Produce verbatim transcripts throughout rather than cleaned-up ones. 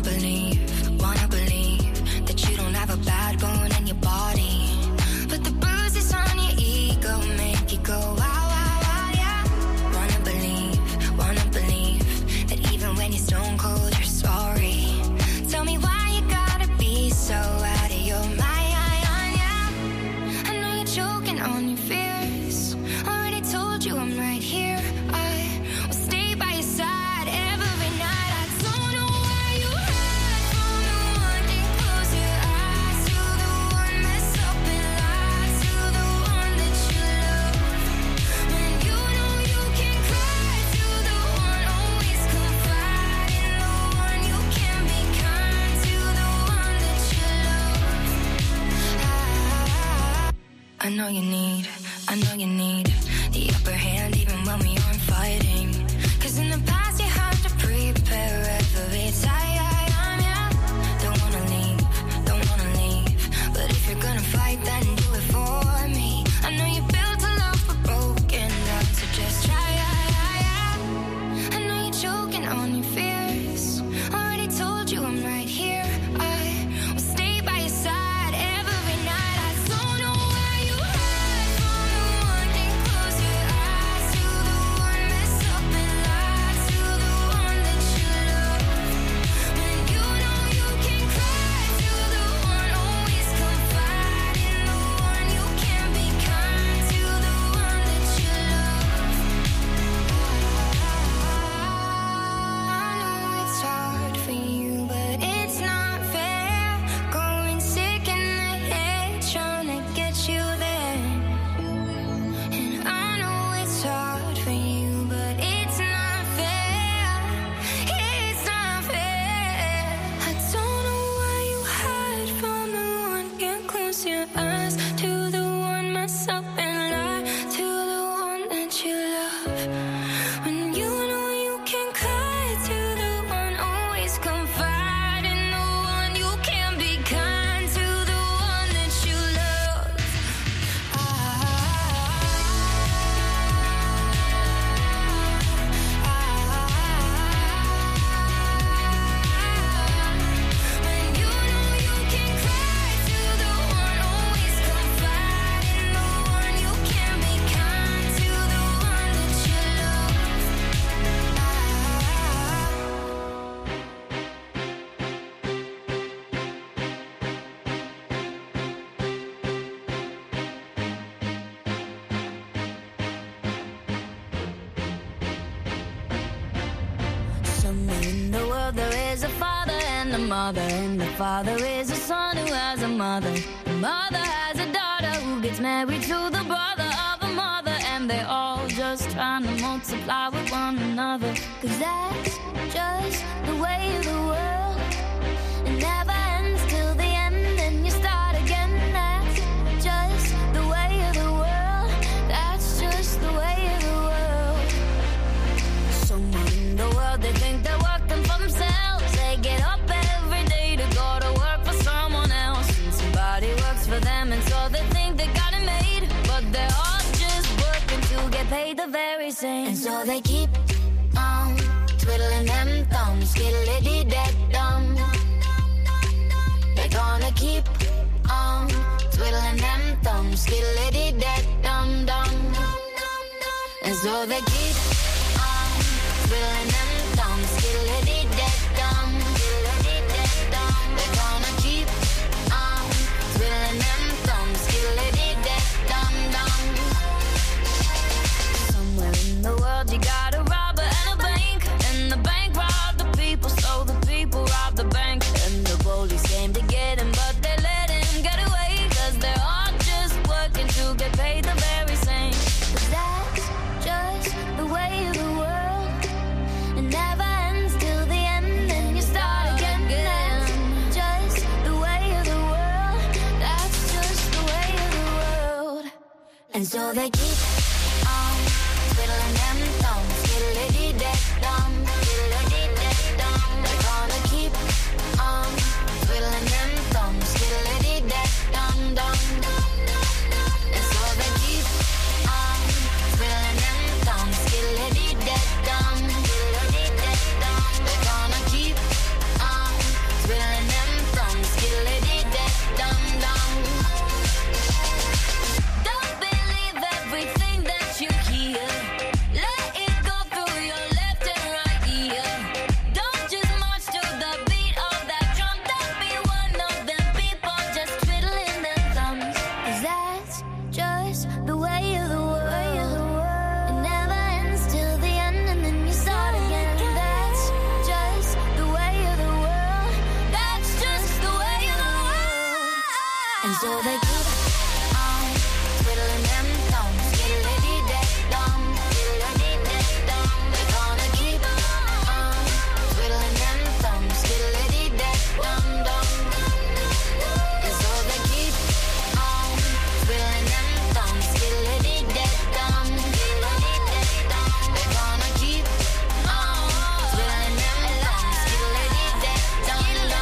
believe, wanna believe that you don't have a bad bone in your body, but the bruises on your ego make you go wow, wow, wow, yeah. Wanna believe, wanna believe that even when you're stone cold, you're sorry. Tell me why you gotta be so out of your mind, yeah. I know you're choking on your fears. Already told you I'm right here. I will stay by your side every night. I don't know where you hide from the one that close your eyes to, the one mess up and lie to, the one that you love. When you know you can cry to, the one always confide in, the one you can be kind to, the one that you love. I, I know you need, I know you need the upper hand even when we aren't fighting. Cause in the past you had to prepare every time, yeah. Don't wanna leave, don't wanna leave, but if you're gonna fight then do it for me. I know you built a love but broken down, so just try, yeah. I know you're choking on your fears. Already told you I'm right here. I will stay by your side every night. I don't know where you hide from the one that close your eyes to, the one mess up and lie to, the one that you love. When you know you can cry to, the one always confide in, the one you can be kind to, the one that you love. I know it's hard for you, but it's not fair. Going sick in the head, trying to get you there. And I know it's hard for you, but it's not fair. It's not fair. I don't know why you hide from the one. Can't close your eyes to, the one mess up and lie to, the one that you love. When you know you can cry to, the one always confide in, the one you can be kind to, the one that you love. When you know you can cry to, the one always confide in, the one you can be kind to, the one that you love. Somewhere in the world there is a father and a mother, and the father is a son who has a mother. The mother has a daughter who gets married to the brother of a mother, and they're all just trying to multiply with one another. Cause that's just the way of the world. It never ends till the end, and you start again. That's just the way of the world. That's just the way of the world. Somewhere in the world they think they're working for themselves. They get up every day to go to work for someone else, and somebody works for them, and so they think they got it made. But they're all just working to get paid the very same. And so they keep on twiddling them thumbs, skiddly-dee-dee-dum. They're gonna keep on twiddling them thumbs, skiddly-dee-dee-dum-dum. And so they keep on twiddling them thumbs, skiddly-dee-dee-dum. They're gonna keep on twiddling them thumbs, skiddly-dee-dee-dum-dum. Somewhere in the world you got a robber and a bank, and the bank robbed the people, so the people robbed the bank. And the police came to get him, but they let him get away, cause they're all just working to get paid the very same. Cause that's just the way of the world. It never ends till the end, and you start again. That's just the way of the world. That's just the way of the world. And so they keep on twiddling them thumbs, skiddly-dee-dee-dum, skiddly-dee-dee-dum. They're gonna keep on twiddling them thumbs, skiddly-dee-dee-dum-dum. And so they keep on twiddling them thumbs, skiddly-dee-dee-dum, skiddly-dee-dee-dum. They're gonna keep on So they keep on twiddling them thumbs, skiddly-dee-day-dum, skiddly-dee-day-dum. They're gonna keep on twiddling them thumbs, skiddly-dee-day-dum, dum. And so they keep on twiddling them thumbs, skiddly-dee-day-dum, skiddly-dee-day-dum. They're gonna keep on twiddling them thumbs, skiddly-dee-day-dum,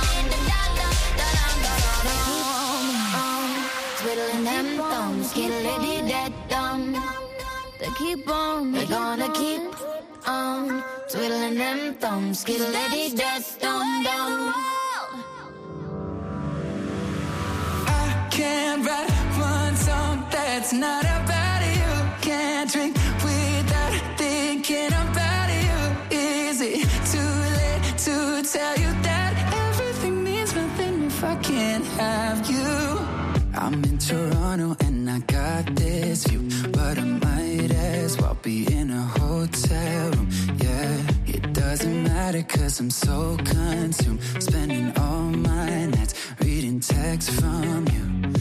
twiddling them thumbs, skiddly-dee-day-dum. They keep on, they're gonna keep on twiddling them thumbs, skiddly-dee-day-dum, dum. I can't write one song that's not about you. Can't drink without thinking about you. Is it too late to tell you that everything means nothing if I can't have you? I'm in Toronto and I got this view, but I might as well be in a hotel room. Yeah, it doesn't matter cause I'm so consumed, spending all my nights reading texts from you.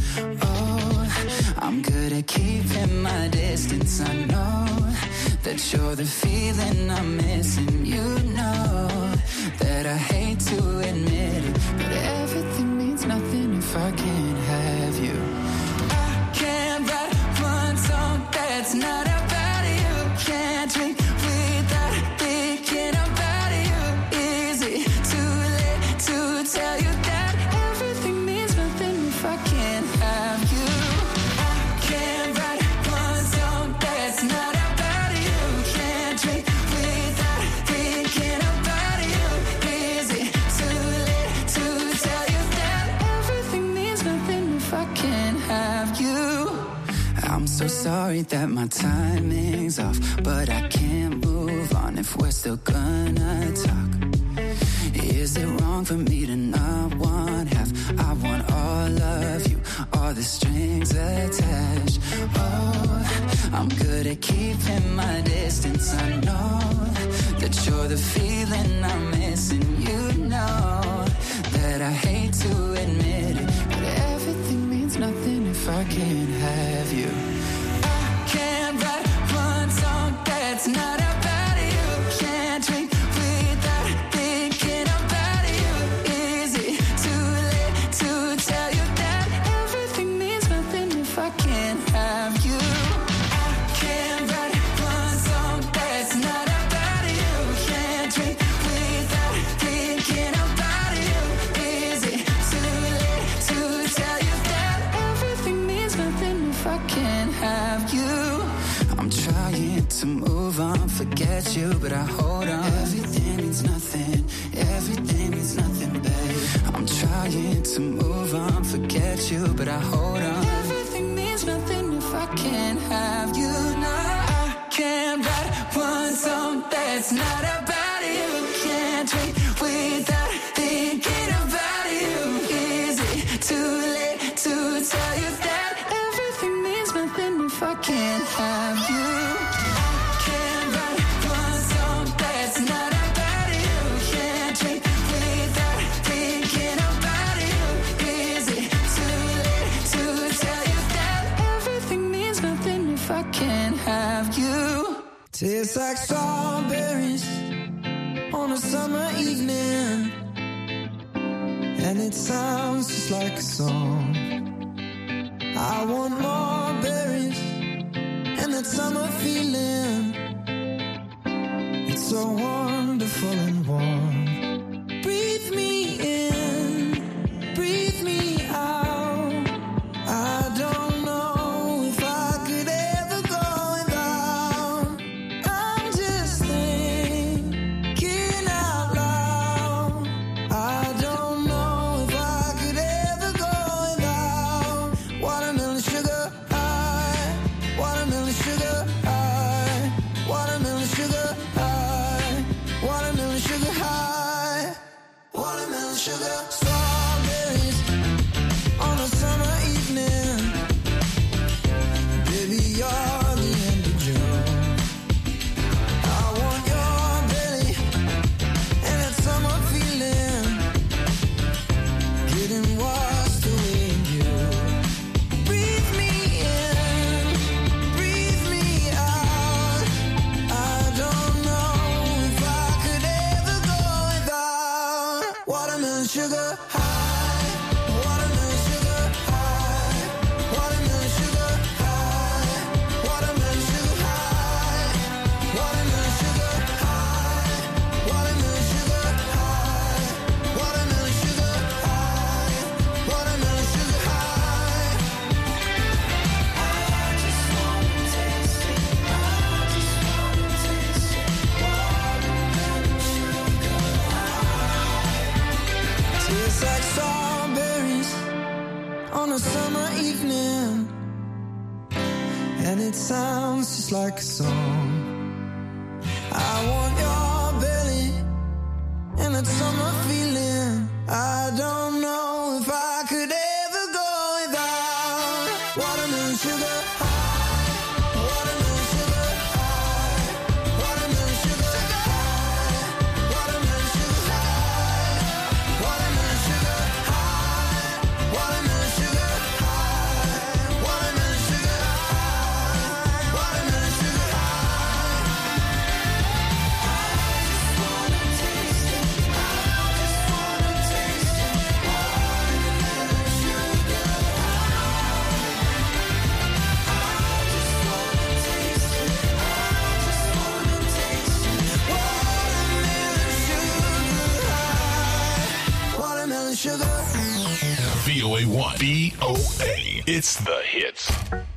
Oh, I'm good at keeping my distance. I know that you're the feeling I'm missing. You know that I hate to admit it, but everything means nothing if I can't have you. I can't write one song that's not about you. Can't drink without thinking about you. Is it too late to tell you that everything means nothing if I can't have you? I can't write one song that's not about you. Can't drink without thinking about you. Is it too late to tell you that everything means nothing if I can't have you? I'm so sorry that my timing's off, but I can't move on if we're still gonna talk. Is it wrong for me to not want half? I want all of you, all the strings attached. Oh, I'm good at keeping my distance. I know that you're the feeling I'm missing. You know that I hate to admit it, but everything means nothing if I can't have you. I can't write one song that's not about you. Can't drink without thinking about you. Is it too late to tell you that everything means nothing if I can't have you? I can't write one song that's not about you. Can't drink without thinking about you. Is it too late to tell you that everything means nothing if I can't have you? I'm trying to move on, forget you, but I hold on. Everything means nothing, everything means nothing, babe. I'm trying to move on, forget you, but I hold on. Everything means nothing if I can't have you. No, I can't write one song that's not about you. Can't drink without thinking about you. Is it too late to tell you that everything means nothing if I can't have you? I can't write one song that's not about you. Can't drink without thinking about you. Is it too late to tell you that everything means nothing if I can't have you? Tastes like strawberries on a summer evening, and it sounds just like a song. I want more berries and that summer feeling. It's so wonderful and warm. Breathe me in, breathe me out. I don't know if I could ever go without. I'm just thinking out loud. I don't know if I could ever go without. Watermelon sugar high, watermelon sugar high, watermelon sugar high, watermelon sugar high, watermelon sugar. Strawberries on a summer evening. Baby, you're the end of June. I want your belly and that summer feeling, getting washed away in you. sugar high, watermelon sugar high, watermelon sugar high, watermelon sugar high, watermelon sugar high, watermelon sugar high, watermelon sugar high, watermelon sugar high. I just wanna taste it, I just wanna taste it, watermelon sugar high. Tastes like strawberries on a summer evening, and it sounds just like a song. I want your belly and that summer feeling. I don't know if I could ever go without watermelon sugar high, watermelon sugar high, watermelon sugar high, watermelon sugar high, watermelon sugar high, watermelon sugar high, watermelon sugar high, watermelon sugar high. I just wanna taste it, I just wanna taste it, watermelon sugar high. I just wanna taste it, I just wanna taste it, watermelon sugar high, watermelon sugar. V O A one. V O A. It's the hits.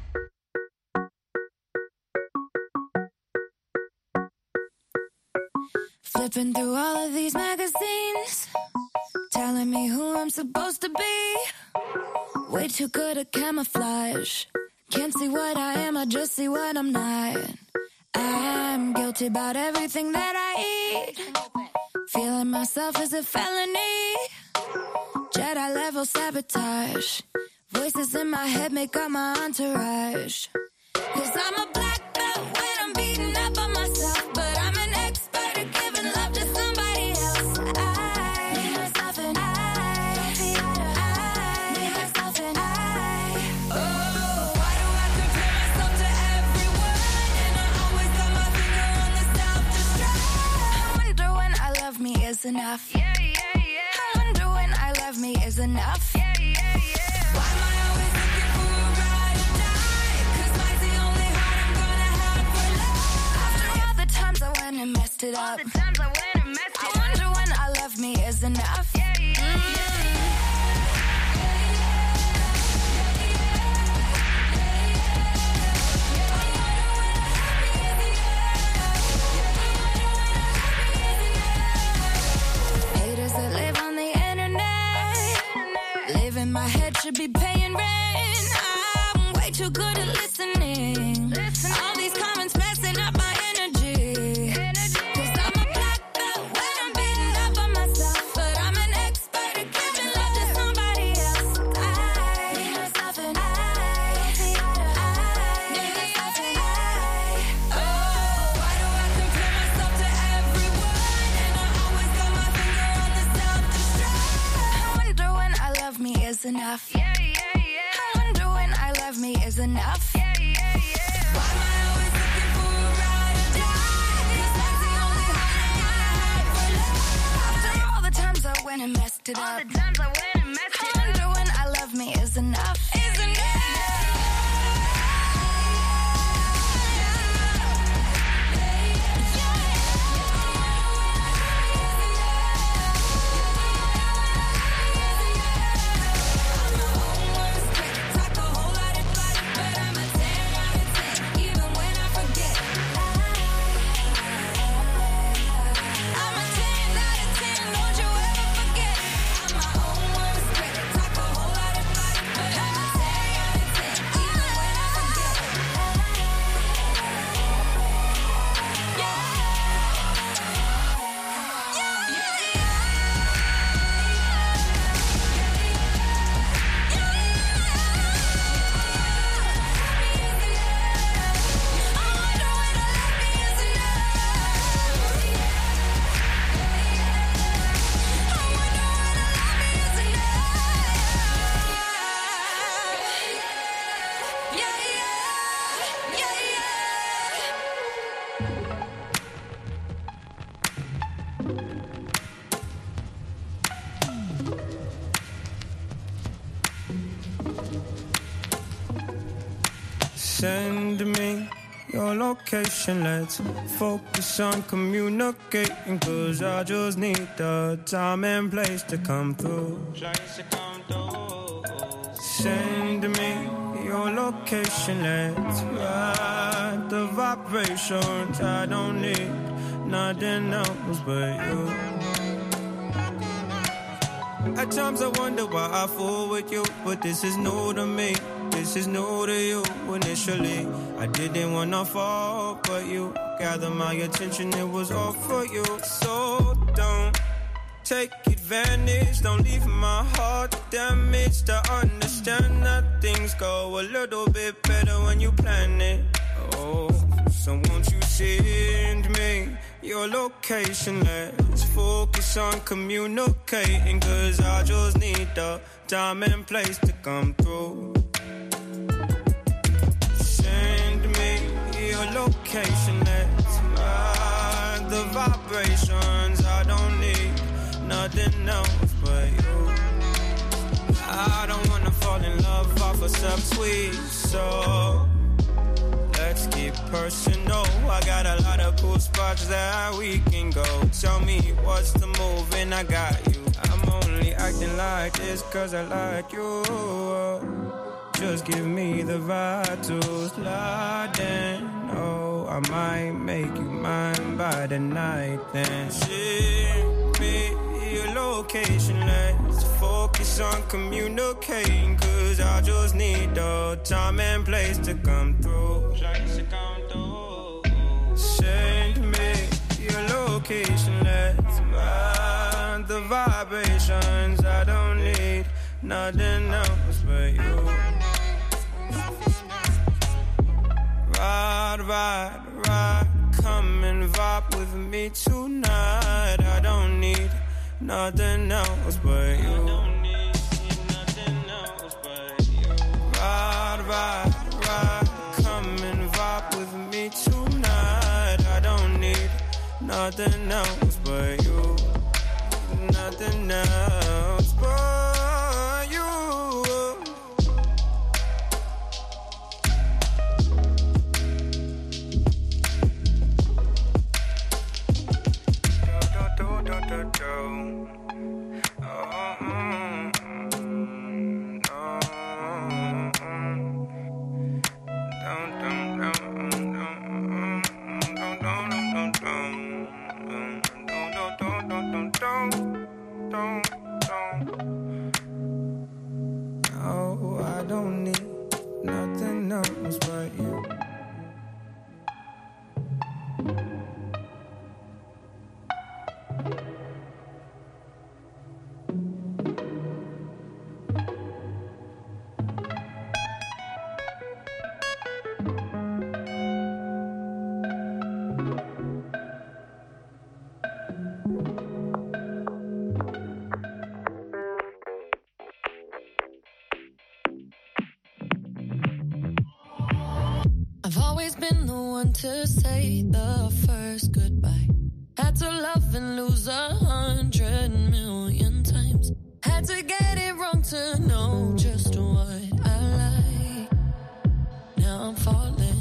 Flipping through all of these magazines, telling me who I'm supposed to be. Way too good at camouflage. Can't see what I am, I just see what I'm not. I'm guilty about everything that I eat. Feeling myself is a felony. Jedi level sabotage. Voices in my head make up my entourage. Cause I'm a black belt when I'm beating up on myself, but I'm an expert at giving love to somebody else. I need myself and I, I need myself and I. Oh, why do I compare myself to everyone? And I always got my finger on the self-destruct. I wonder when I love me is enough. Yeah, yeah, yeah. I wonder when I love me is enough. Yeah, yeah, yeah. Why am I always looking for a ride or die? Cause mine's the only heart I'm gonna have for love. After all the times I went and messed it up. All the times I went and messed it up. I wonder when I love me is enough. Yeah, yeah, yeah. Haters that live on the internet, live in my head, should be paying rent. I'm way too good at listening. All these comments messing up my energy. Cause I'm a black belt when I'm beating up on myself, but I'm an expert at giving love to somebody else. I need myself and I, I need myself and I. Oh, why do I compare myself to everyone? And I always got my finger on the self-destruct. I wonder when I love me is enough. Yeah, yeah, yeah. I wonder when I love me is enough. Yeah, yeah, yeah. Why am I always looking for a ride or die? Cause that's the only heart I'm gonna have for love. After all the times I went and messed it up. All the times I went and messed it up. I wonder when I love me is enough. Is Send me your location, let's focus on communicating, cause I just need the time and place to come through. Send me your location, let's ride the vibrations. I don't need nothing else but you. At times I wonder why I fool with you, but this is new to me. This is new to you. Initially, I didn't wanna fall, but you gathered my attention, it was all for you. So don't take advantage, don't leave my heart damaged. To understand that things go a little bit better when you plan it. Oh, so won't you send me your location, let's focus on communicating, cause I just need the time and place to come through. Send me your location, let's ride the vibrations. I don't need nothing else but you. I don't wanna fall in love off of subtweet, so let's keep personal. I got a lot of cool spots that we can go. Tell me what's the move and I got you. I'm only acting like this cause I like you. Just give me the vibe to slide in. Oh, I might make you mine by the night then. Send me your location, let's focus on communicating, cause I just need the time and place to come through. Send me your location, let's ride the vibrations. I don't need nothing else but you. Ride, ride, ride, come and vibe with me tonight. I don't need nothing else but you. I don't need nothing else but you. Ride, ride, ride, come and vibe with me tonight. I don't need nothing else but you. Nothing else but you. Do, do, do, do, do. Oh, mm, mm, no. Don't, don't, don't, don't, don't, don't, don't, don't, don't, don't. Oh, I don't need nothing else but you. I've always been the one to say the first goodbye. Had to love and lose a hundred million times. Had to get it wrong to know just what I like. Now I'm falling.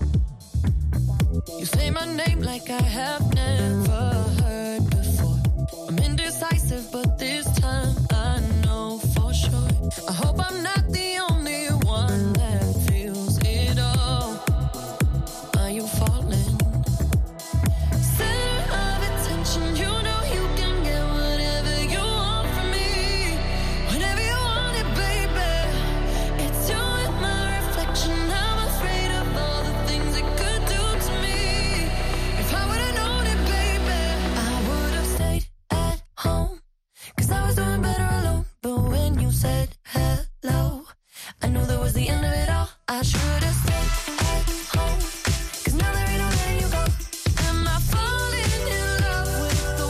You say my name like I have never heard before. I'm indecisive, but this time I know for sure. I hope I'm not the only one that feels it all. Are you falling? Center of attention, you know you can get whatever you want from me. Whenever you want it, baby. It's you and my reflection. I'm afraid of all the things it could do to me. If I would've known it, baby, I would've stayed at home. Cause I was doing better alone. But when you said hello, I knew that was the end of it all. I should've stayed at home. Cause now there ain't no letting you go. Am I falling in love with the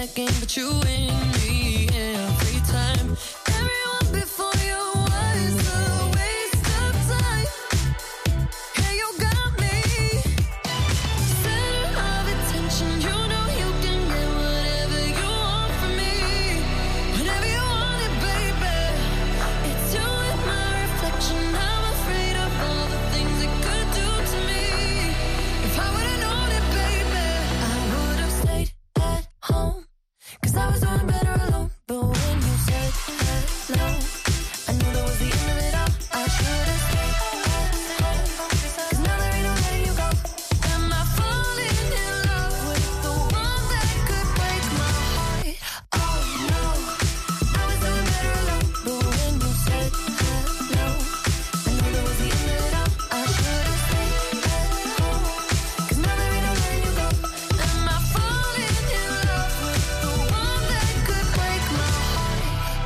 second, but you win me every time. Everyone before you was a waste of time. Yeah, you got me. Center of attention, you know you can get whatever you want from me. Whenever you want it, baby. It's you and my reflection. I'm afraid of all the things it could do to me. If I would've known it, baby, I would've stayed at home. Cause I was doing better alone. But when you said hello, I knew that was the end of it all. I should've stayed at home. Cause now there ain't no letting you go. Am I falling in love with the one that could break my heart? Oh no, I was doing better alone. But when you said hello, I knew that was the end of it all. I should've stayed at home. Cause now there ain't no letting you go. Am I falling in love with the one that could break my heart?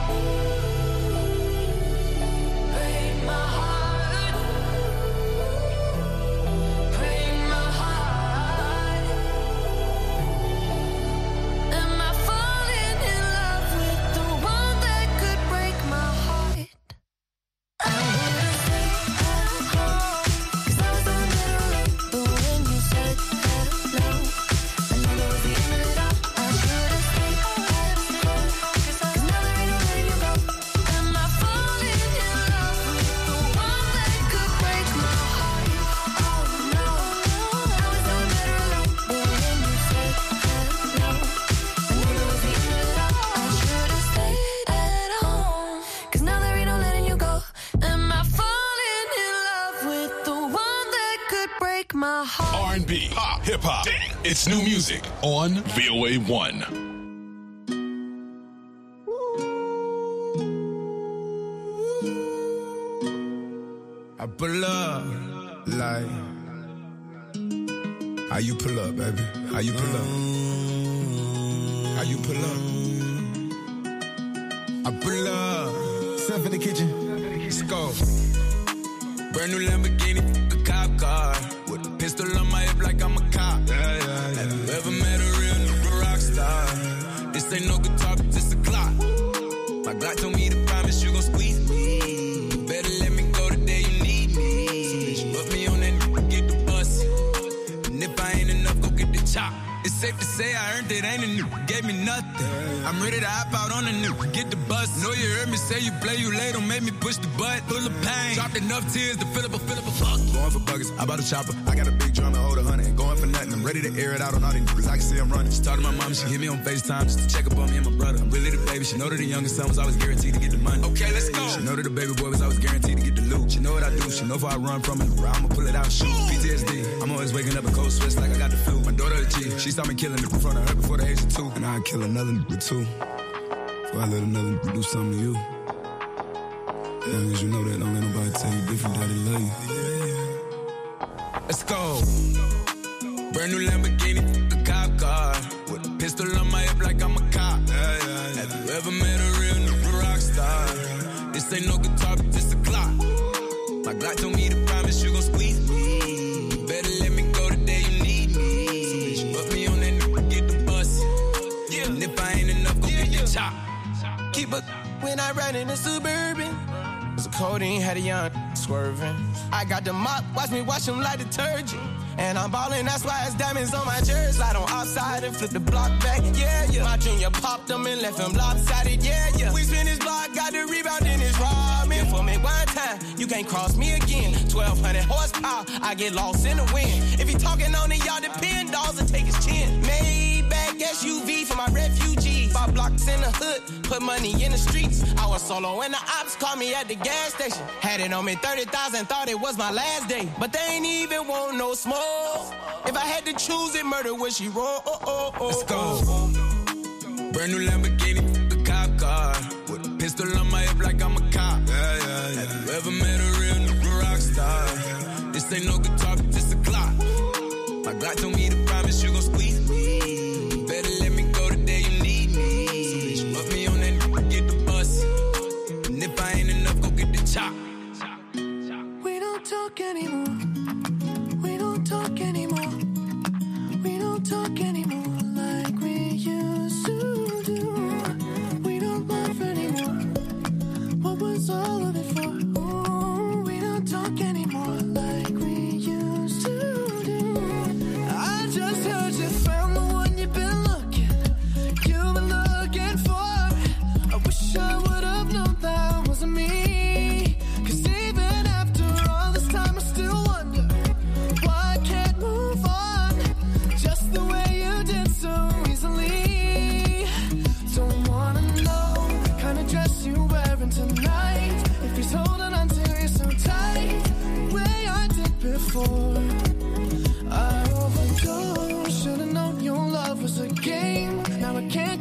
Break my heart. Break my heart. Am I falling in love with the one that could break my heart? I would've stayed at home. Cause I was doing better alone. But when you said hello, I knew that was the end of it all. I should've stayed at home. Cause now there ain't no letting you go. Am I falling in love with the one that could break my heart? Oh no, I was doing better alone. But when you said hello, I knew that was the end of it all. I should've stayed at home. Cause now there ain't no letting you go. Am I falling in love with the one that could break my heart? R and B, pop, hip hop. It's new music on V O A one. I pull up like how you pull up, baby? How you pull up? How you pull up? I pull up. Stuff in the kitchen. Let's go. Brand new Lamborghini, a cop car. With a pistol on my hip like I'm a cop. Yeah, yeah, yeah. Have you ever met a real nigga rock star? This ain't no guitar, but this a clock. My Glock told me to promise you gon' squeeze me. You better let me go the day you need me. So bitch, put me on that nigga, get the bus. And if I ain't enough, go get the chop. It's safe to say I earned it, ain't a nigga, gave me nothing. I'm ready to hop out on a nigga, get the bus. Know you heard me say you play, you late, don't make me push the butt. Full of pain, dropped enough tears to fill up a, fill up a fuck. Going for buggers, I bought a chopper. I got a big drum and hold a hundred. Ain't going for nothing, I'm ready to air it out on all these niggas. I can see I'm running. She started my mom, she hit me on FaceTime just to check up on me and my brother. I'm really the baby, she know that the youngest son was always guaranteed to get the money. Okay, let's go. She know that the baby boy was always guaranteed to get the loot. She know what I do, she know if I run from it, I'ma pull it out, shoot. P T S D, I'm always waking up in cold sweats like I got the flu. My daughter a G, she saw me killing it in front of her before the age of two. And I'd kill another nigga too. Before I let another nigga do something to you. As long as you know that, don't let nobody tell you different, daddy love you. Let's go. Brand new Lamborghini, a cop car. With a pistol on my hip like I'm a cop. Yeah, yeah, yeah. Have you ever met a real nigga rock star? This ain't no guitar, but this a clock. My Glock told me to promise you gon' squeeze me. You better let me go the day you need me. So bitch, put me on that nigga, get the bus. Yeah. And if I ain't enough, go get the chop. Keep up when I ride in the Suburban. So codeine had a young swerving. I got the mop, watch me wash him like detergent. And I'm ballin', that's why it's diamonds on my jersey. Slide on outside and flip the block back, yeah, yeah. My junior popped him and left him lopsided, yeah, yeah. We spin his block, got the rebound in his robbing. For me one time, you can't cross me again. twelve hundred horsepower, I get lost in the wind. If he talking on it, y'all depend, dolls and take his chin. Maybach S U V for my refugees. Five blocks in the hood, put money in the streets. I was solo when the ops called me at the gas station. Had it on me thirty thousand, thought it was my last day. But they ain't even want no smoke. If I had to choose it, murder would she roll? Oh, oh, oh, Let's go. Brand new Lamborghini, a cop car. With a pistol on my hip like I'm a cop. Yeah, yeah, yeah. Have you ever met a real nigga rock star? This ain't no guitar, but this a clock. My Glock told me to promise you gon' squeeze me. You better let me go the day you need me. So bitch, put me on that nigga, get the bus. And if I ain't enough, go get the chop. We don't talk anymore. We don't talk anymore. We don't talk anymore like we used to.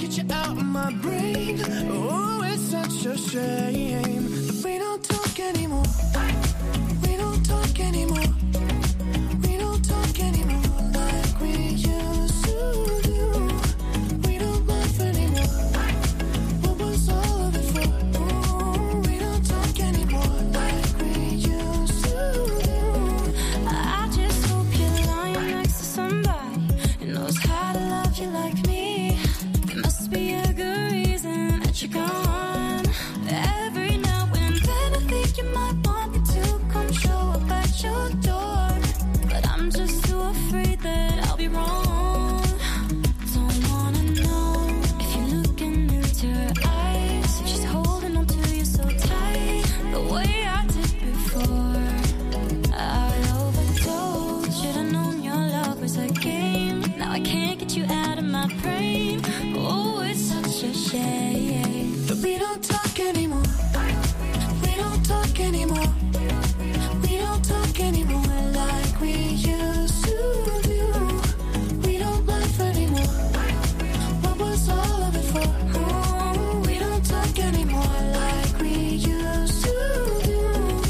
get you out of my brain. Oh, it's such a shame that we don't talk anymore. We don't talk anymore. We don't talk anymore like we used to do. We don't laugh anymore. What was all of it for? Oh, we don't talk anymore like we used to do. I just hope you're lying next to somebody who knows how to love you like me. There must be a good reason that you're gone. Every now and then I think you might want me to come show up at your door, but I'm just too afraid that I'll be wrong. Don't wanna know if you're looking into her eyes, if she's holding on to you so tight, the way I did before. I overdosed. Should've known your love was a game. Now I can't get you out of my brain. Oh, it's such a shame That we don't talk anymore. We don't talk anymore. We don't talk anymore like we used to do. We don't laugh anymore. What was all of it for? Oh, we don't talk anymore like we used to do.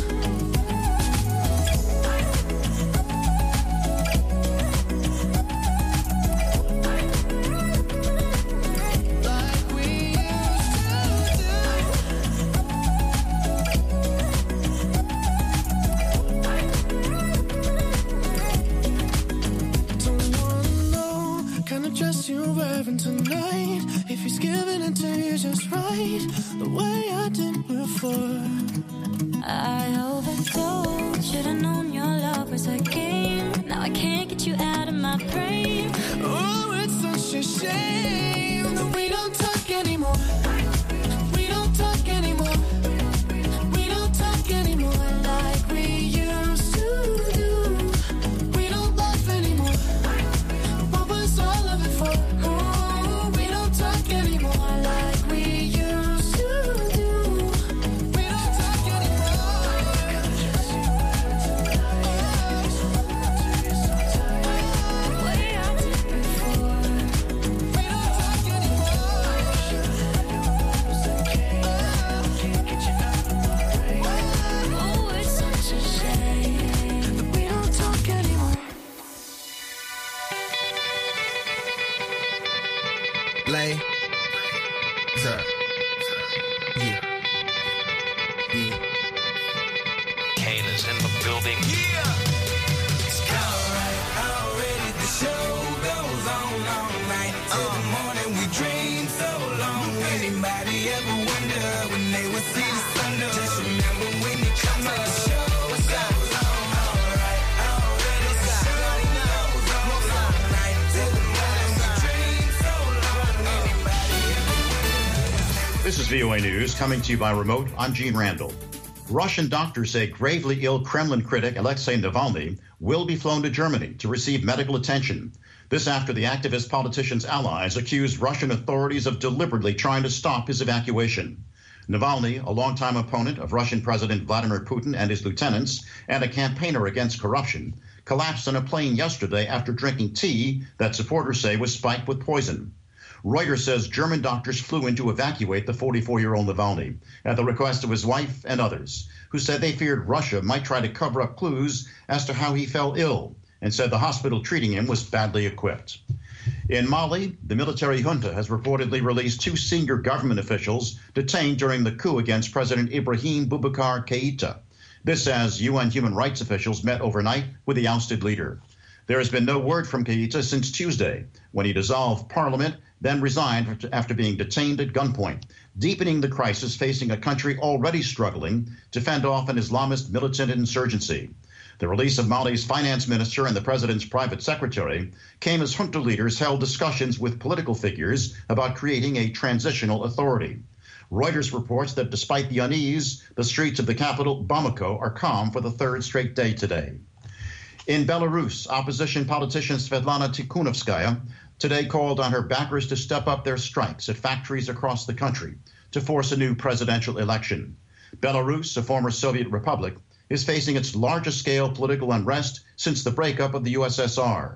Like we used to Don't wanna know kind of dress you're wearing tonight. If he's giving it to you just right, the way I did before. I overdosed. Should've known your love was a game. Now I can't get you out of my brain. Oh, it's such a shame that we don't talk anymore. We don't talk anymore. We don't talk anymore like we used to do. We don't laugh anymore. What was all of it for? Oh, we don't talk anymore like we used to do. We don't talk The way I did before. We don't talk Oh, it's such a shame. anymore. We don't talk anymore. Lay. Sir. Yeah. Yeah. Kane is in the building. Already the show goes on all night till the morning. We dream so long. Anybody ever wonder when they would see the sun? Just remember when you come to the show. What's goes on? Alright, already the show goes on all night till the morning. We dream so long. Anybody ever This is V O A News, coming to you by remote. I'm Gene Randall. Russian doctors say gravely ill Kremlin critic Alexei Navalny will be flown to Germany to receive medical attention. This after the activist politician's allies accused Russian authorities of deliberately trying to stop his evacuation. Navalny, a longtime opponent of Russian President Vladimir Putin and his lieutenants, and a campaigner against corruption, collapsed on a plane yesterday after drinking tea that supporters say was spiked with poison. Reuters says German doctors flew in to evacuate the forty-four-year-old Navalny at the request of his wife and others, who said they feared Russia might try to cover up clues as to how he fell ill, and said the hospital treating him was badly equipped. In Mali, the military junta has reportedly released two senior government officials detained during the coup against President Ibrahim Boubacar Keïta. This as U N human rights officials met overnight with the ousted leader. There has been no word from Keïta since Tuesday, when he dissolved parliament, then resigned after being detained at gunpoint, deepening the crisis facing a country already struggling to fend off an Islamist militant insurgency. The release of Mali's finance minister and the president's private secretary came as junta leaders held discussions with political figures about creating a transitional authority. Reuters reports that despite the unease, the streets of the capital, Bamako, are calm for the third straight day today. In Belarus, opposition politician Svetlana Tikhonovskaya today called on her backers to step up their strikes at factories across the country to force a new presidential election. Belarus, a former Soviet republic, is facing its largest scale political unrest since the breakup of the U S S R.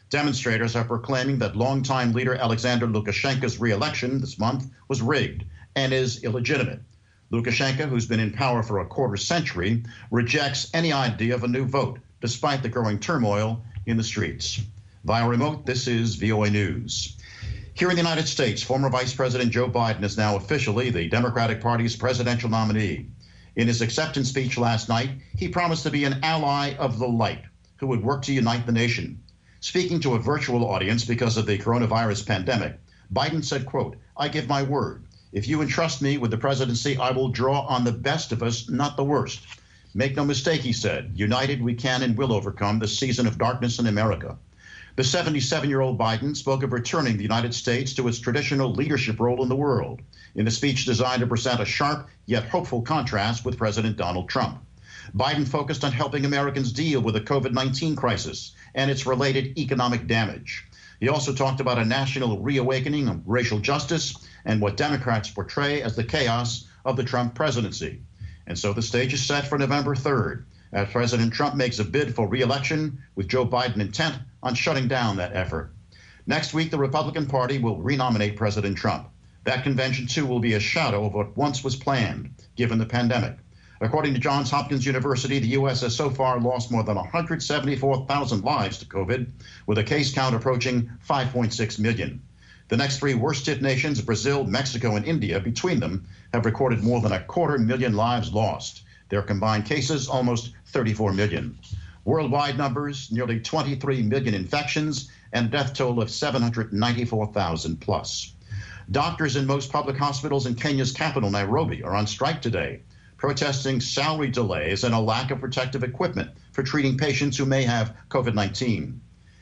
Demonstrators are proclaiming that longtime leader Alexander Lukashenko's re-election this month was rigged and is illegitimate. Lukashenko, who's been in power for a quarter century, rejects any idea of a new vote, despite the growing turmoil in the streets. Via remote, this is V O A News. Here in the United States, former Vice President Joe Biden is now officially the Democratic Party's presidential nominee. In his acceptance speech last night, he promised to be an ally of the light who would work to unite the nation. Speaking to a virtual audience because of the coronavirus pandemic, Biden said, quote, "I give my word. If you entrust me with the presidency, I will draw on the best of us, not the worst. Make no mistake," he said, "united we can and will overcome this season of darkness in America." The seventy-seven-year-old Biden spoke of returning the United States to its traditional leadership role in the world, in a speech designed to present a sharp yet hopeful contrast with President Donald Trump. Biden focused on helping Americans deal with the COVID nineteen crisis and its related economic damage. He also talked about a national reawakening of racial justice and what Democrats portray as the chaos of the Trump presidency. And so the stage is set for November third, as President Trump makes a bid for re-election, with Joe Biden intent on shutting down that effort. Next week, the Republican Party will renominate President Trump. That convention, too, will be a shadow of what once was planned, given the pandemic. According to Johns Hopkins University, the U S has so far lost more than one hundred seventy-four thousand lives to COVID, with a case count approaching five point six million. The next three worst-hit nations, Brazil, Mexico, and India, between them, have recorded more than a quarter million lives lost. Their combined cases, almost thirty-four million. Worldwide numbers, nearly twenty-three million infections and a death toll of seven hundred ninety-four thousand plus. Doctors in most public hospitals in Kenya's capital, Nairobi, are on strike today, protesting salary delays and a lack of protective equipment for treating patients who may have COVID nineteen.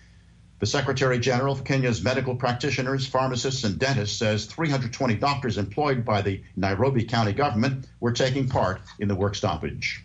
The Secretary General for Kenya's medical practitioners, pharmacists, and dentists says three hundred twenty doctors employed by the Nairobi County government were taking part in the work stoppage.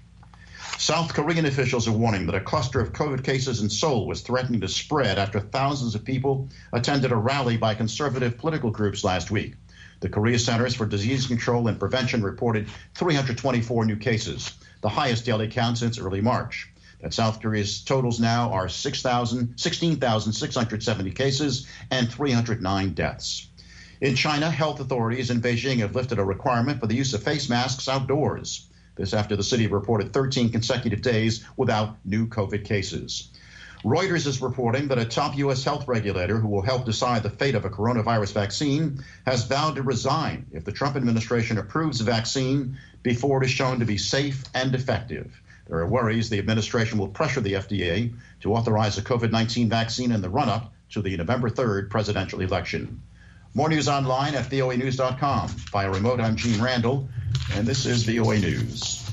South Korean officials are warning that a cluster of COVID cases in Seoul was threatening to spread after thousands of people attended a rally by conservative political groups last week. The Korea Centers for Disease Control and Prevention reported three hundred twenty-four new cases, the highest daily count since early March. That South Korea's totals now are sixteen thousand six hundred seventy cases and three hundred nine deaths. In China, health authorities in Beijing have lifted a requirement for the use of face masks outdoors. This after the city reported thirteen consecutive days without new COVID cases. Reuters is reporting that a top U S health regulator who will help decide the fate of a coronavirus vaccine has vowed to resign if the Trump administration approves the vaccine before it is shown to be safe and effective. There are worries the administration will pressure the F D A to authorize a COVID nineteen vaccine in the run-up to the November third presidential election. More news online at V O A news dot com. Via remote, I'm Gene Randall, and this is V O A News.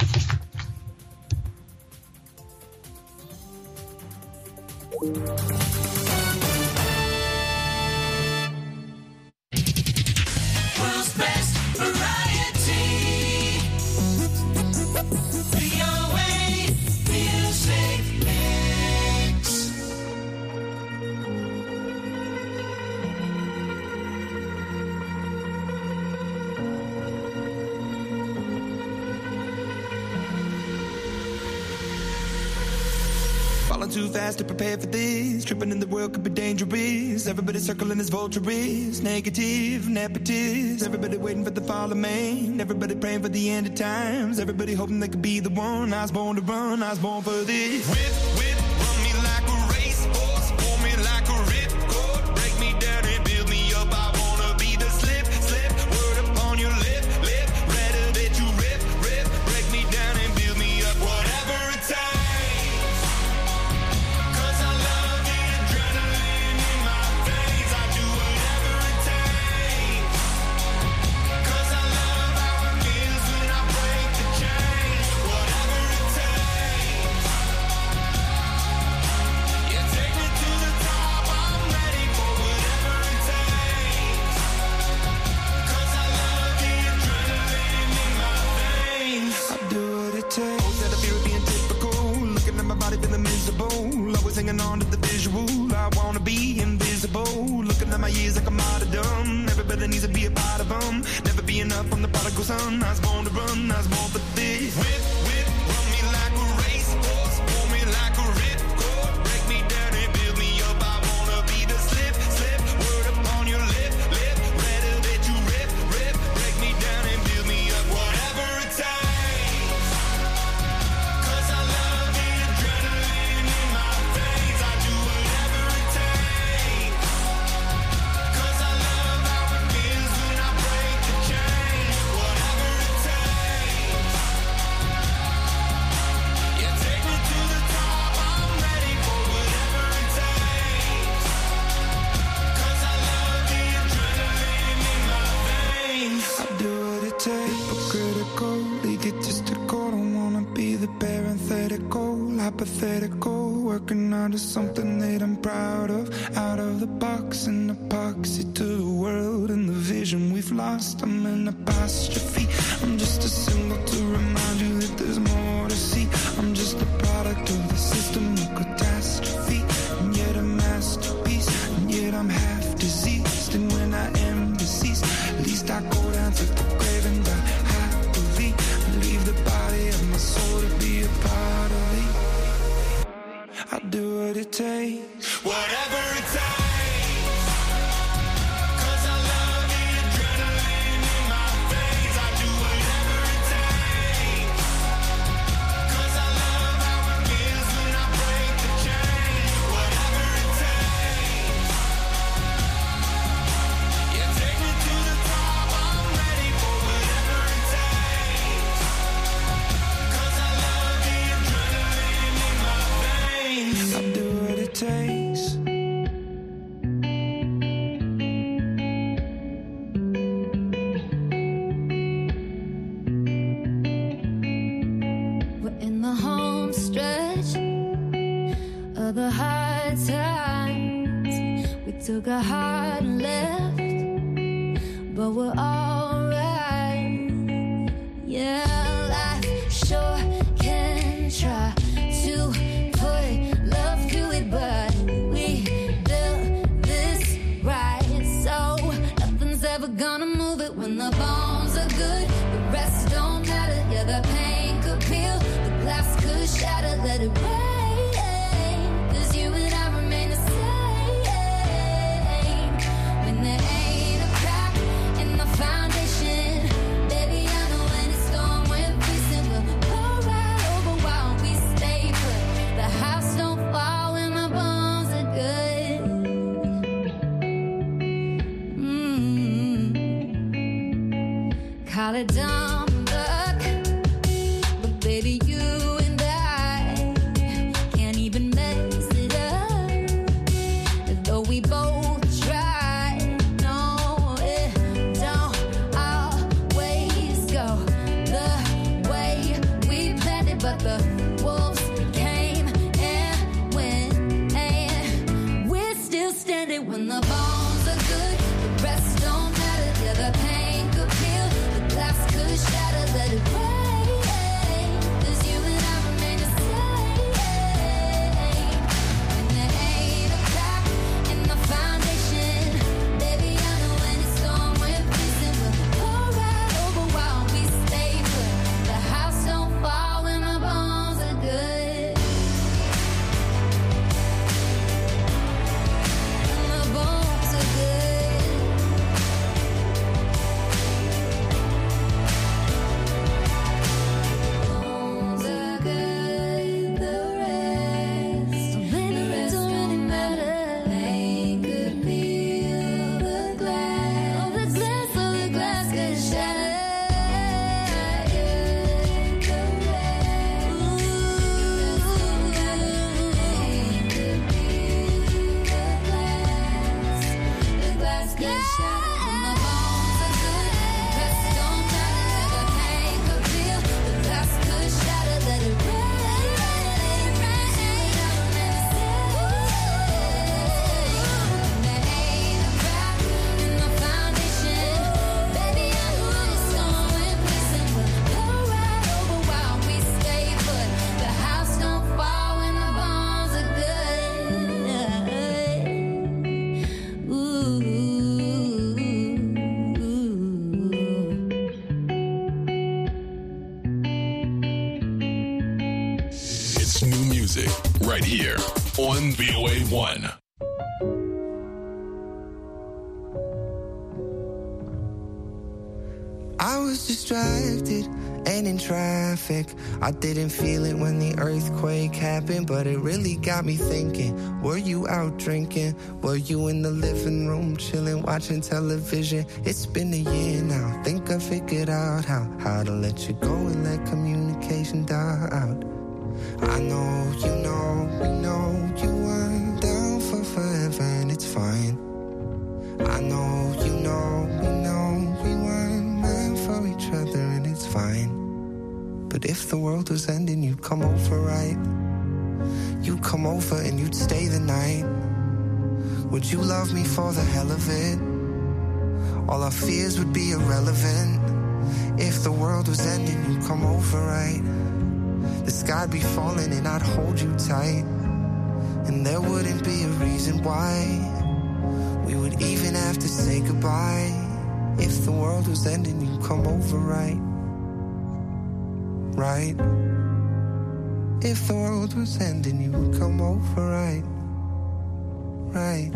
World's best variety. V O A Music Mix. Falling too fast to prepare for this. Tripping in the world could be dangerous. Everybody circling as vultures. Negative, nepotist. Everybody waiting for the fall of man. Everybody praying for the end of times. Everybody hoping they could be the one. I was born to run, I was born for this. Whip, whip, run me like a racehorse. Pull me like a ripcord. Break me down and build me up. I wanna be the slip, slip. Word upon your lip, lip. Rather that you rip, rip. Break me down and build me up. Whatever it takes. Hanging on to the visual, I wanna be invisible. Looking at my years like I'm out of dumb. Everybody needs to be a part of them. Never be enough from the prodigal son. I was born to run, I was born for this. Whip, whip, run me like a racehorse. Pull me like a ripcord. Break me down and build me up. I wanna hypothetical, working out of something that I'm proud of. Out of the box, an epoxy to the world and the vision we've lost. I'm an apostrophe. I'm just a symbol to remind you that there's more to see. I'm just a product of the system of catastrophe, and yet a masterpiece, and yet I'm half diseased. And when I am deceased, at least I go down to the grave and die happily, and leave the body of my soul to be a part of it. I do what it takes, whatever it takes. Takes. We're in the home stretch of the hard times. We took a hard left, but we're alright. Yeah, life sure can try to put love through it, but we built this right, so nothing's ever gonna move it. When the bones are good, the rest don't matter. Yeah, the pain could peel, the glass could shatter. Let it rain, 'cause you and I remain the same. When there ain't a crack in the foundation, baby, I know when it's storm, we're facing. We'll go right over while we stay put. The house don't fall when the bones are good. Mm-hmm. Call it dumb luck, but baby, you and I can't even mess it up. Though we both try, no, it don't always go the way we planned it, but the wolves came and went, and we're still standing. When the bones are good, the rest don't matter. Yeah, the pain could peel, the glass could shatter. Let it rain, 'cause you and I remain the same. When there ain't a crack in the foundation, baby, I know when it's storm, we're facing. We'll go right over while we stay put. The house don't fall when the bones are good. When the bones are good. Bones are good, the rest, the rest don't really matter. They could peel the glass, oh, the glass, oh, the glass could shatter. The rest, ooh, they could peel the glass, the glass could shatter. When the bones are good, the rest don't matter. The pain could peel, the glass could shatter. Let it rain, rain, When there ain't a crack in the foundation, baby, I know it's storm, we're facing. We'll go right over while we stay put. The house don't fall when the bones are good. Ooh. It's new music right here on V O A one. I was distracted and in traffic. I didn't feel it when the earthquake happened, but it really got me thinking. Were you out drinking? Were you in the living room chilling, watching television? It's been a year now. Think I figured out how how to let you go and let communication die out. I know, you know, we know you weren't down for forever, and it's fine. I know, you know, we know we weren't meant for each other, and it's fine. But if the world was ending, you'd come over, right? come over and you'd stay the night? Would you love me for the hell of it? All our fears would be irrelevant. If the world was ending, you'd come over, right? The sky'd be falling and I'd hold you tight. And there wouldn't be a reason why we would even have to say goodbye. If the world was ending, you'd come over, right? Right? If the world was ending, you would come over, right? Right.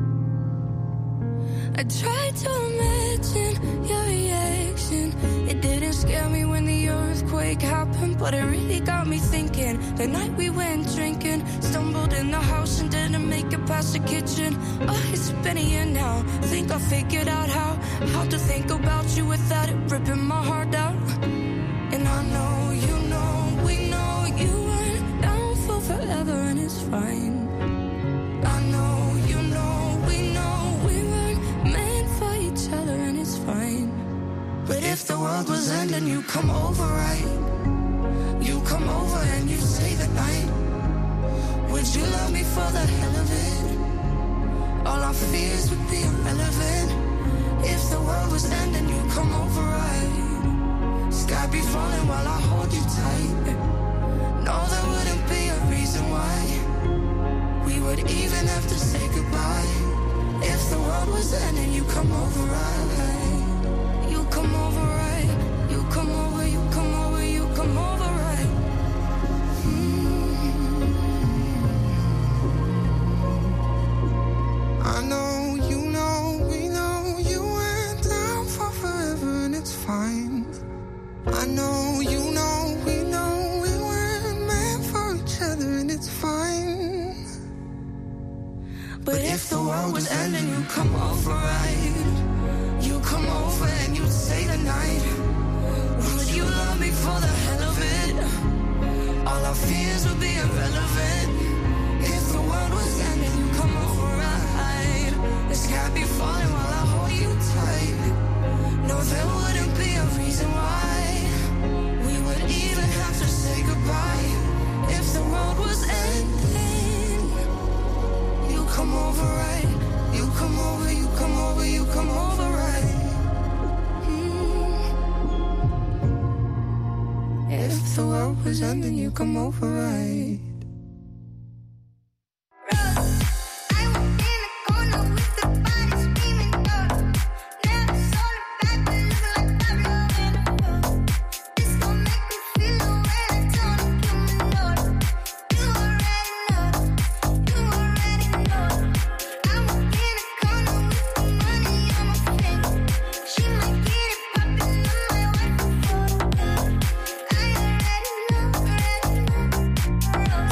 I tried to imagine your reaction. It didn't scare me when the earthquake happened, but it really got me thinking. The night we went drinking, stumbled in the house and didn't make it past the kitchen. Oh, it's been a year now. Think I figured out how How to think about you without it ripping my heart out. And I know, you know, we know you weren't down for forever, and it's fine. I know, you know, we know we weren't meant for each other, and it's fine. But if the world was ending, you come over, right? You come over and you stay the night. Would you love me for the hell of it? All our fears would be irrelevant. If the world was ending, you come over, right? Sky be falling while I hold you tight. No, there wouldn't be a reason why we would even have to say goodbye. If the world was ending, you come over, right? You come over, right? You come over, you come over, you come over, right? Mm-hmm. I know, you know, we know you went down for forever, and it's fine. I know, you know, we know we weren't meant for each other, and it's fine. But if the world was ending, you come over, right? You come over and you stay the night. Would you love me for the hell of it? All our fears would be irrelevant. If the world was ending, you come over, right? The sky be falling while I hold you tight. No, there wouldn't be a reason why we would even have to say goodbye. If the world was ending, you come over, right? You come over, you come over, you come over, right? Mm. If the world was ending, you come over, right? I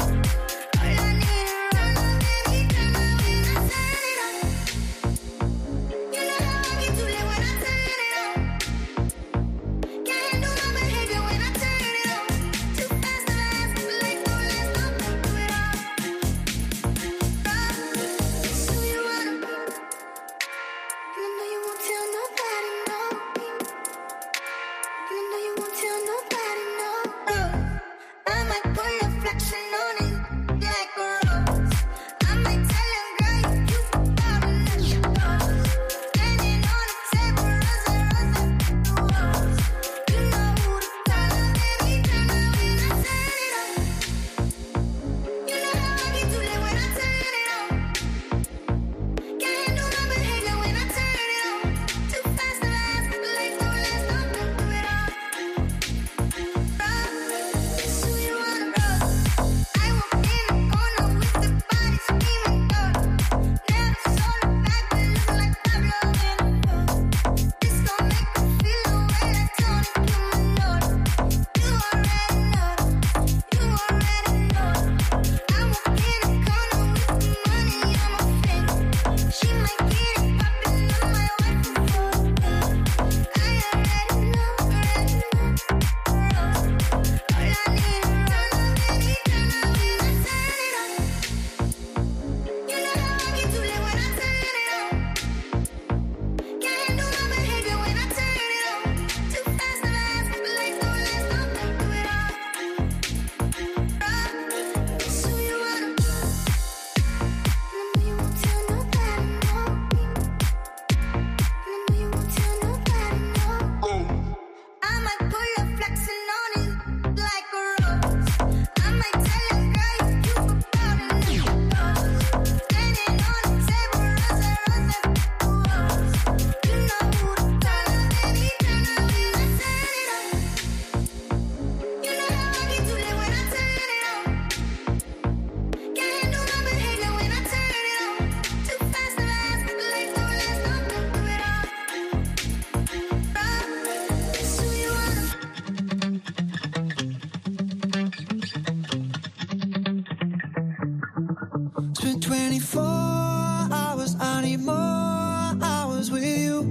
twenty-four hours, I need more hours with you.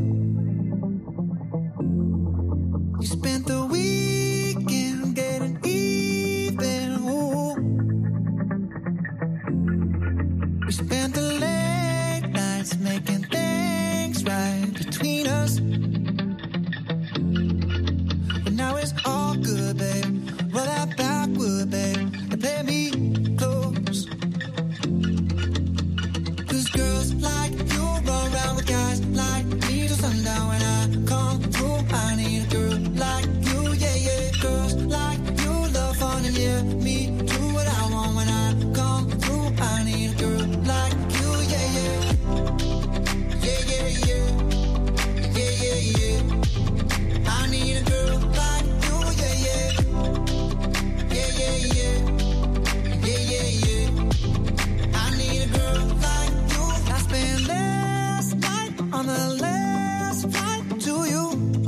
You spent the weekend getting even. Ooh. We spent the late nights making things right between us. But now it's all good, babe. Roll that backward, babe, and play me close. Cause girls like you run around with guys like me till sundown. When I come through, I need a girl like you, yeah, yeah. Girls like you love fun and yeah, me do what I want. When I come through, I need a girl like you, yeah, yeah. Yeah, yeah, yeah. Yeah, yeah, yeah. I need a girl like you, yeah, yeah. Yeah, yeah, yeah. Yeah, yeah, yeah. I need a girl like you. I spent last night on the last flight to you.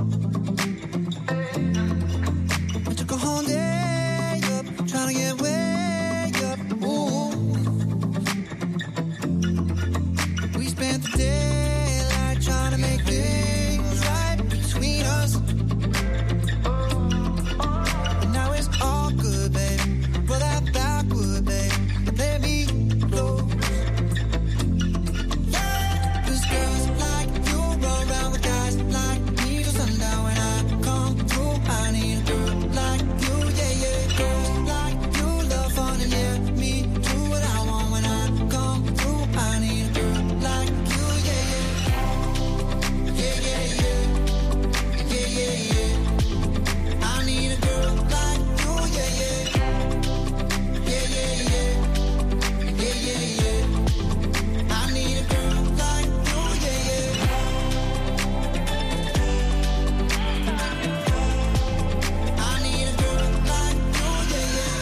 I took a whole day up, trying to get way up. Ooh. We spent the daylight trying to make things right between us. But now it's all good, babe. Roll that backward, babe, and play me close. Yeah, 'cause girls like you run around with guys like me till sundown. When I come through, I need a girl like you, yeah, yeah. Girls like you love fun and yeah, me do what I want. When I come through, I need a girl like you, yeah, yeah. Yeah, yeah, yeah. Yeah, yeah, yeah. I need a girl like you, yeah, yeah. Yeah, yeah, yeah. Yeah, yeah, yeah. I need a girl like you, yeah, yeah. I need a girl like you, yeah, yeah.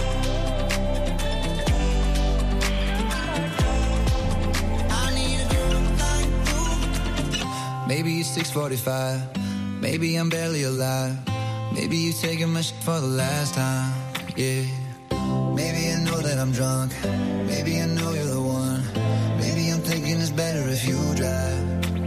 I need a girl like you. Maybe it's six forty-five. Maybe I'm barely alive. Maybe you taking my shit for the last time. Yeah. Maybe I know that I'm drunk. Maybe I know you're the one. Maybe I'm thinking it's better if you drive.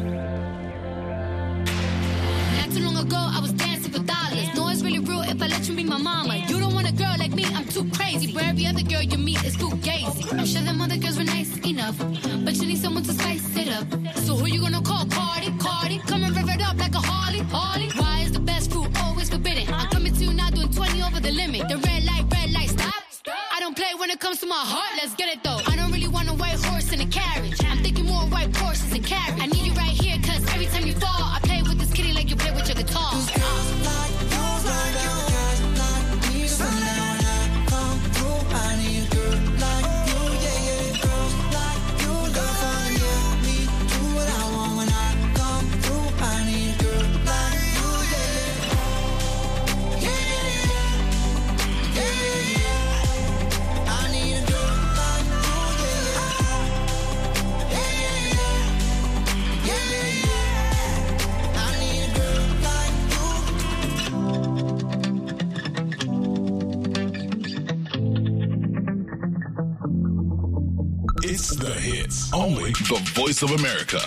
Not too long ago, I was dancing for dollars. No, it's really real if I let you be my mama. You don't want a girl like me, I'm too crazy. Where every other girl you meet is too gazy. I'm sure them other girls were nice enough, but you need someone to spice it up. So who you gonna call? Cardi, Cardi. Come and rev it up like a Harley, Harley. Why is the best fruit always forbidden? I'm coming to you now doing twenty over the limit. The red light, red light, stop. I don't play when it comes to my heart, let's get it though. I don't really want a white horse in a carriage. I'm thinking more white horses and carriage. I need you right here, cause every time you fall, I play with this kitty like you play with your guitar. Girls like you run around with guys like me till sundown. When I come through, I need a girl like you, yeah, yeah. Girls like you love fun and yeah, me do what I want. When I come through, I need a girl like you, yeah, yeah. Yeah, yeah, yeah. Yeah, yeah, yeah. I need a girl like you, yeah, yeah. Yeah, yeah, yeah. Yeah, yeah, yeah. I need a girl like you. It's the hits. Only the Voice of America.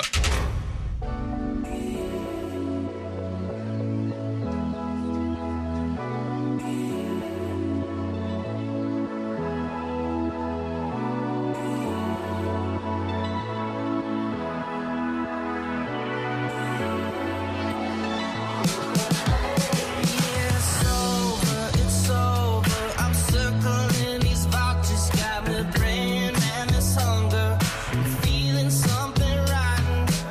It's over, it's over. I'm circling these boxes, got me praying and this hunger. I'm feeling something rotten.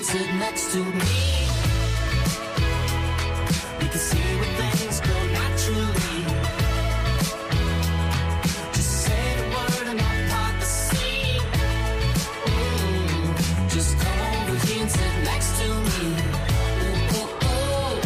sit next to me. We can see where things go naturally. Just say the word and I'll part the sea. Mm, just come over here and sit next to me. Ooh, ooh, ooh.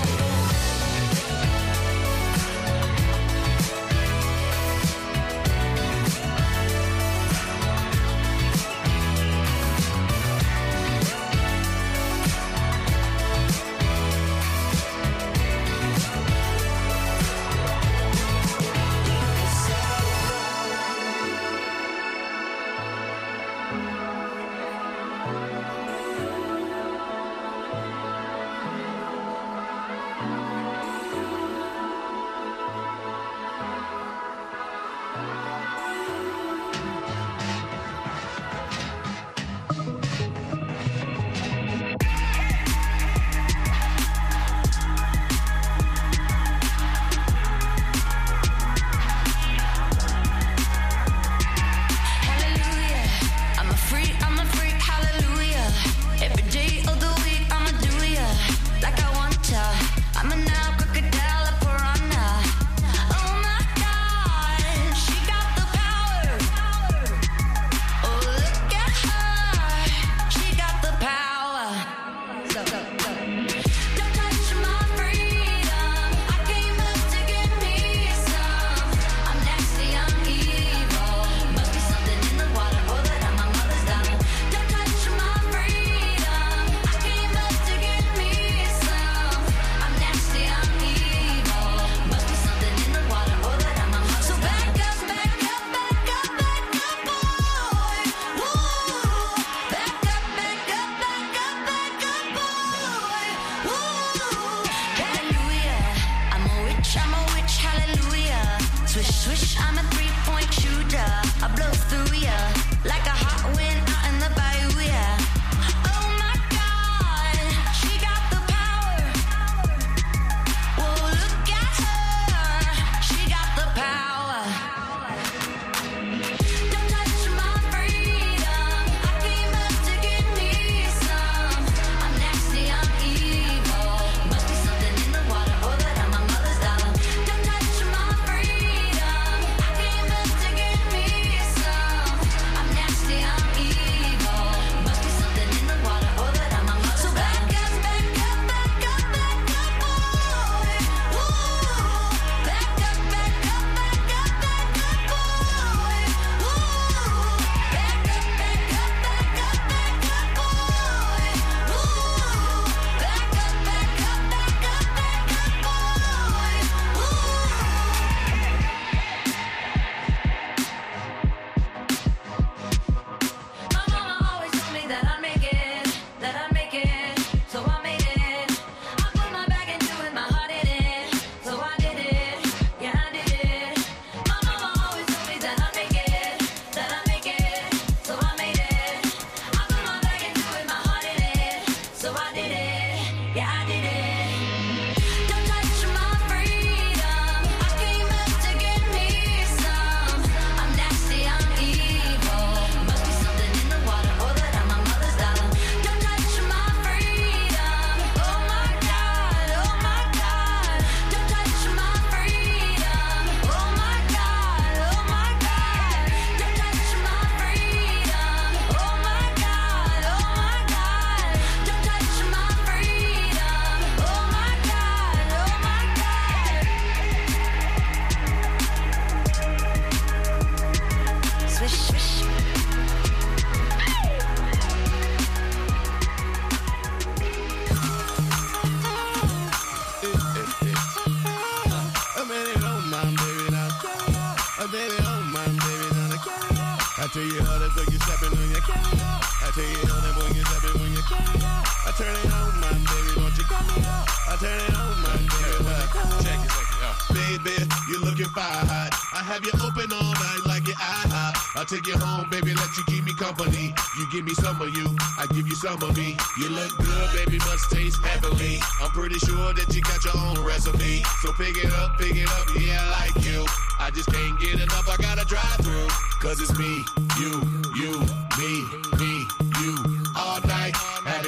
tell you how that's like you stepping on your carry out. I tell you how that boy you stepping when you carry out. I turn it on, my baby, don't you cut me out. I turn it on, my baby, when you cut me out. Baby, you looking fire hot. I have you open all night like your eye hot. I'll take you home, baby, let you keep me company. You give me some of you, I give you some of me. You look good, baby, must taste heavenly. I'm pretty sure that you got your own recipe. So pick it up, pick it up, yeah, I like you. I just can't get enough, I gotta drive through. Cause it's me, you, you, me, me, you. All night, had a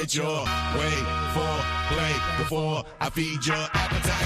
get your way for play before I feed your appetite.